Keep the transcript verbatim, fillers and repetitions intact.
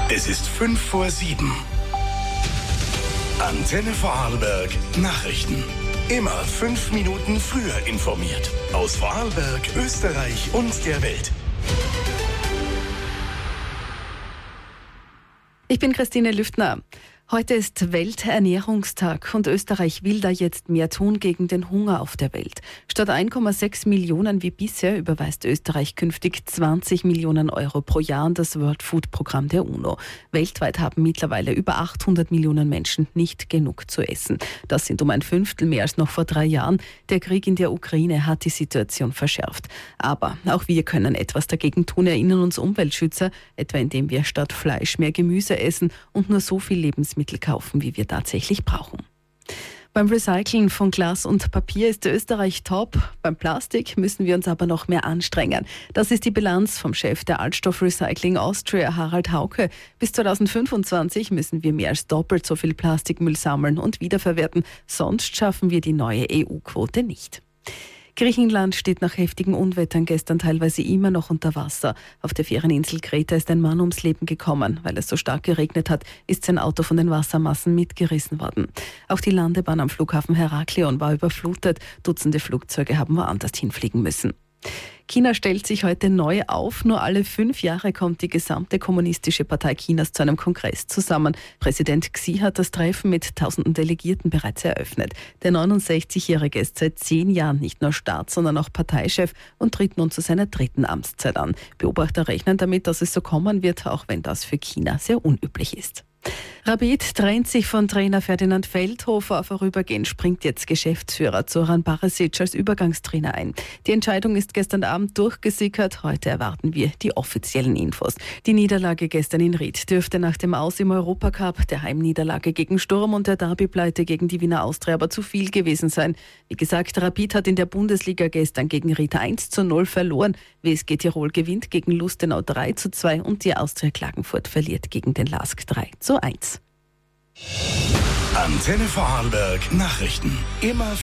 Es ist fünf vor sieben. Antenne Vorarlberg Nachrichten. Immer fünf Minuten früher informiert. Aus Vorarlberg, Österreich und der Welt. Ich bin Christine Lüftner. Heute ist Welternährungstag und Österreich will da jetzt mehr tun gegen den Hunger auf der Welt. Statt eins Komma sechs Millionen wie bisher überweist Österreich künftig zwanzig Millionen Euro pro Jahr an das World Food Programm der UNO. Weltweit haben mittlerweile über achthundert Millionen Menschen nicht genug zu essen. Das sind um ein Fünftel mehr als noch vor drei Jahren. Der Krieg in der Ukraine hat die Situation verschärft. Aber auch wir können etwas dagegen tun, erinnern uns Umweltschützer, etwa indem wir statt Fleisch mehr Gemüse essen und nur so viel Lebensmittel kaufen, wie wir tatsächlich brauchen. Beim Recyceln von Glas und Papier ist Österreich top. Beim Plastik müssen wir uns aber noch mehr anstrengen. Das ist die Bilanz vom Chef der Altstoffrecycling Austria, Harald Hauke. Bis zweitausendfünfundzwanzig müssen wir mehr als doppelt so viel Plastikmüll sammeln und wiederverwerten. Sonst schaffen wir die neue E U-Quote nicht. Griechenland steht nach heftigen Unwettern gestern teilweise immer noch unter Wasser. Auf der Ferieninsel Kreta ist ein Mann ums Leben gekommen. Weil es so stark geregnet hat, ist sein Auto von den Wassermassen mitgerissen worden. Auch die Landebahn am Flughafen Heraklion war überflutet. Dutzende Flugzeuge haben woanders hinfliegen müssen. China stellt sich heute neu auf. Nur alle fünf Jahre kommt die gesamte kommunistische Partei Chinas zu einem Kongress zusammen. Präsident Xi hat das Treffen mit tausenden Delegierten bereits eröffnet. Der neunundsechzigjährige ist seit zehn Jahren nicht nur Staats-, sondern auch Parteichef und tritt nun zu seiner dritten Amtszeit an. Beobachter rechnen damit, dass es so kommen wird, auch wenn das für China sehr unüblich ist. Rapid trennt sich von Trainer Ferdinand Feldhofer. Vorübergehend springt jetzt Geschäftsführer Zoran Barisic als Übergangstrainer ein. Die Entscheidung ist gestern Abend durchgesickert. Heute erwarten wir die offiziellen Infos. Die Niederlage gestern in Ried dürfte nach dem Aus im Europacup, der Heimniederlage gegen Sturm und der Derby-Pleite gegen die Wiener Austria aber zu viel gewesen sein. Wie gesagt, Rapid hat in der Bundesliga gestern gegen Ried eins zu null verloren. W S G Tirol gewinnt gegen Lustenau drei zu zwei und die Austria Klagenfurt verliert gegen den LASK drei zu eins. Antenne Vorarlberg Nachrichten. Immer